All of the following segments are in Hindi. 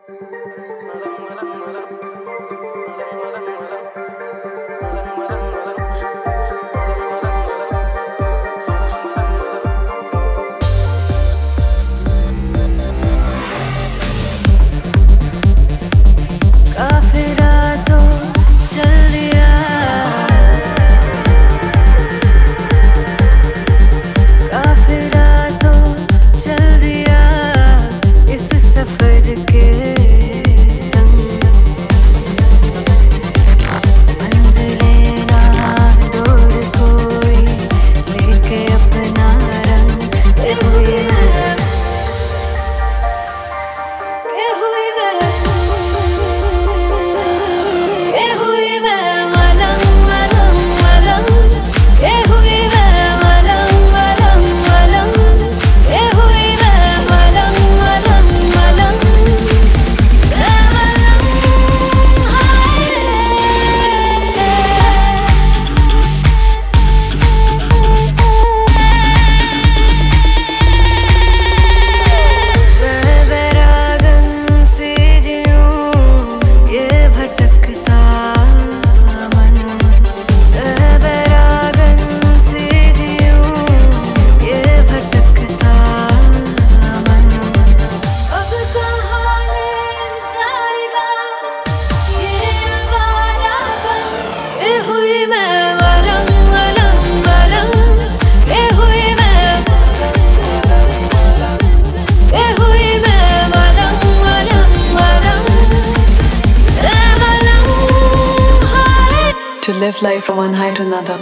To live life from one high to another.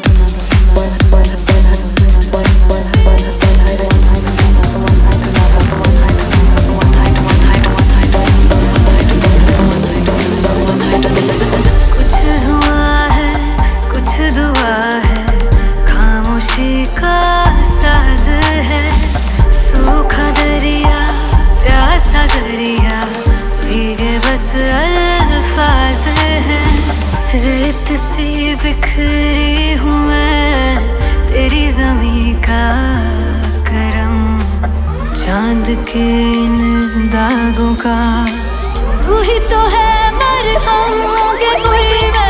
कुछ हुआ है, कुछ दुआ है, खामोशी का साज है, सूखा दरिया, प्यासा दरिया, भीगे बस अल्फाज है, रेत सी बिखरी हूँ मैं, तेरी ज़मीं का करम, चांद के इन दागों का, तू ही तो है मरहम, होगे हुई मैं।